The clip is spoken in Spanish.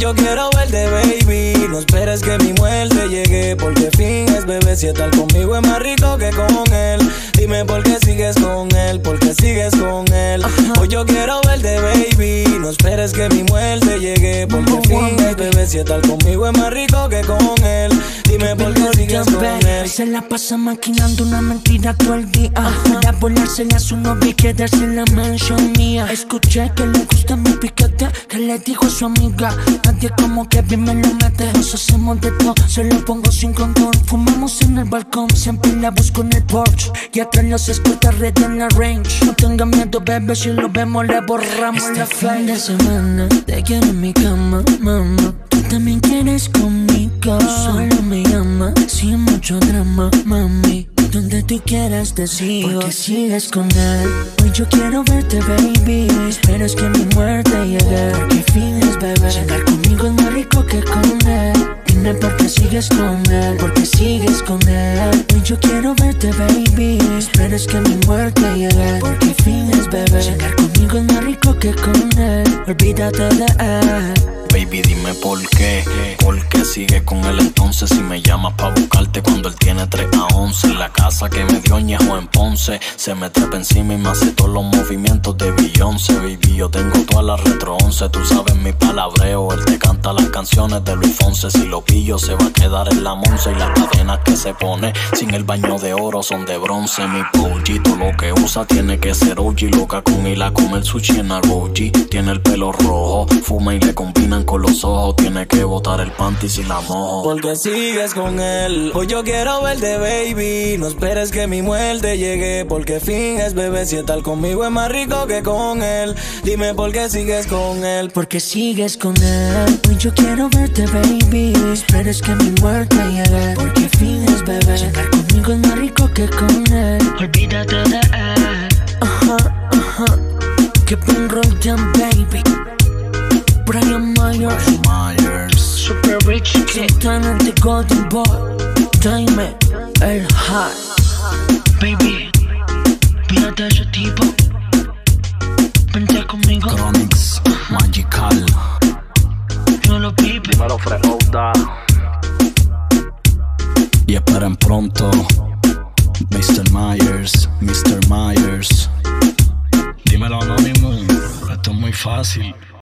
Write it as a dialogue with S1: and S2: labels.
S1: yo quiero verte, baby. No esperes que mi muerte llegue, porque finges, bebé. Si estar conmigo es más rico que con él. Dime por qué sigues con él, por qué sigues con él. Hoy yo quiero verte, baby. No esperes que mi muerte llegue, porque finges, bebé. Si estar conmigo es más rico que con él. Dime por qué sigues con él.
S2: Se la pasa maquinando una mentira todo el día. Para volársela a su novia y quedarse en la mansión mía. Escuché que le gusta mi piquete, que le dijo a su amiga. Nadie como que bien me lo mete. Nos hacemos de todo, se lo pongo sin condón. Fumamos en el balcón, siempre la busco en el porch. Y atrás los escoltas red en la range. No tenga miedo, bebé, si lo vemos le borramos la fin de semana te quiero en mi cama, mamá. Tú también quieres conmigo. Solo me llama, sin mucho drama, mami. Donde tú quieras te sigo, porque sigues con él. Hoy yo quiero verte, baby. Esperas que mi muerte llegue, porque finges, bebé. Llegar conmigo es más rico que con él. Dime por qué sigues con él, porque sigues con él. Hoy yo quiero verte, baby. Esperas que mi muerte llegue, porque finges, bebé. Llegar conmigo es más rico que con él. Olvídate de él.
S3: Baby, dime por qué sigue con él entonces. Si me llamas pa' buscarte cuando él tiene 3 a 11. La casa que me dio Ñejo en Ponce. Se me trepa encima y me hace todos los movimientos de Beyoncé. Baby, yo tengo toda la retro 11. Tú sabes mi palabreo, él te canta las canciones de Luis Fonse. Si lo pillo se va a quedar en la Monse. Y las cadenas que se pone sin el baño de oro son de bronce. Mi pollito lo que usa tiene que ser OG. Loca con él a comer sushi en Agoji. Tiene el pelo rojo, fuma y le combinan con los ojos. Tiene que botar el panty si la mojo,
S1: porque sigues con él. Hoy yo quiero verte, baby. No esperes que mi muerte llegue, porque finges, bebé. Si estar conmigo es más rico que con él. Dime por qué sigues con él,
S2: porque sigues con él. Hoy yo quiero verte, baby. Esperes que mi muerte llegue, porque finges, bebé. Llegar conmigo es más rico que con él. Olvídate de él. Que Ben Rodan, baby. Brian Myers, Super Rich Kid, Santana the Golden Boy, Diamond, El High. Baby, fíjate ese tipo. Vente conmigo.
S3: Chronix, Magical.
S2: Yo lo pipe.
S4: Dímelo, Freouda.
S3: Y esperen pronto Mr. Myers. Dímelo, anónimo. Esto es muy fácil.